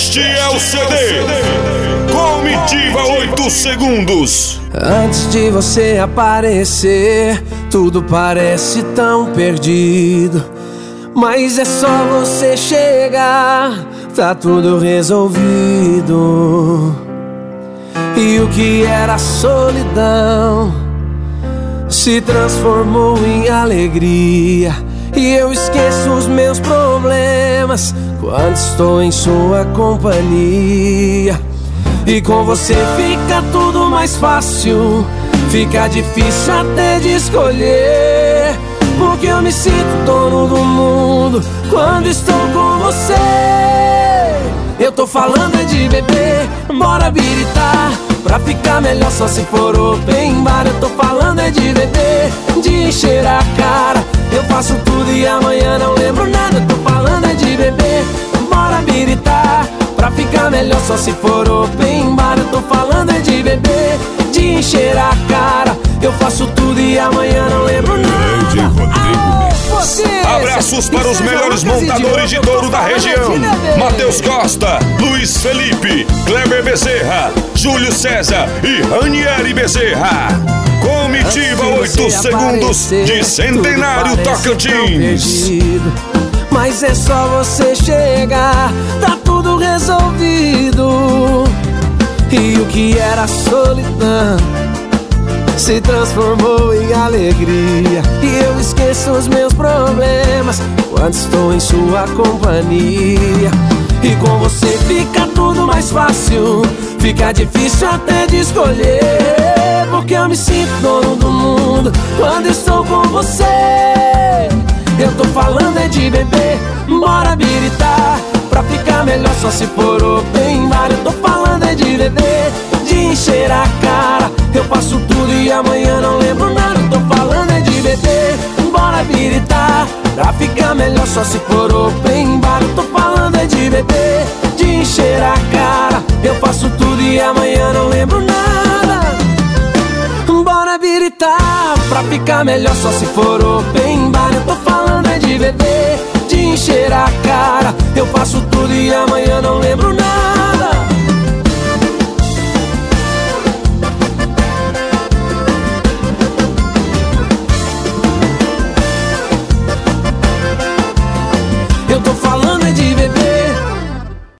Este é o CD Comitiva 8 Segundos. Antes de você aparecer, tudo parece tão perdido, mas é só você chegar, tá tudo resolvido. E o que era solidão se transformou em alegria, e eu esqueço os meus problemas quando estou em sua companhia. E com você fica tudo mais fácil, fica difícil até de escolher, porque eu me sinto dono do mundo quando estou com você. Eu tô falando é de beber, bora biritar, pra ficar melhor só se for open bar. Eu tô falando é de beber, de encher a cara, eu faço tudo e amanhã não lembro nada. Eu tô falando é de beber, bora biritar, pra ficar melhor só se for open bar. Eu tô falando é de beber, de encher a cara, eu faço tudo e amanhã não lembro nada. Abraços para os melhores montadores de touro da região: Matheus Costa, Luiz Felipe, Kleber Bezerra, Júlio César e Ranieri Bezerra. Comitiva 8 Segundos de Centenário Tocantins. Mas é só você chegar, tá tudo resolvido. E o que era solidão se transformou em alegria, e eu esqueço os meus problemas quando estou em sua companhia. E com você fica tudo mais fácil, fica difícil até de escolher, porque eu me sinto dono do mundo quando estou com você. Eu tô falando é de beber, bora biritar, pra ficar melhor só se for open bar. Eu tô falando é de beber, de encher a cara, eu faço tudo e amanhã não lembro nada. Eu tô falando é de beber, bora biritar, pra ficar melhor só se for open bar. Eu tô falando é de beber, de encher a cara, eu faço tudo e amanhã não lembro nada. Bora biritar, pra ficar melhor só se for open bar. Eu tô falando é de beber, de encher a cara, eu faço tudo e amanhã não lembro nada.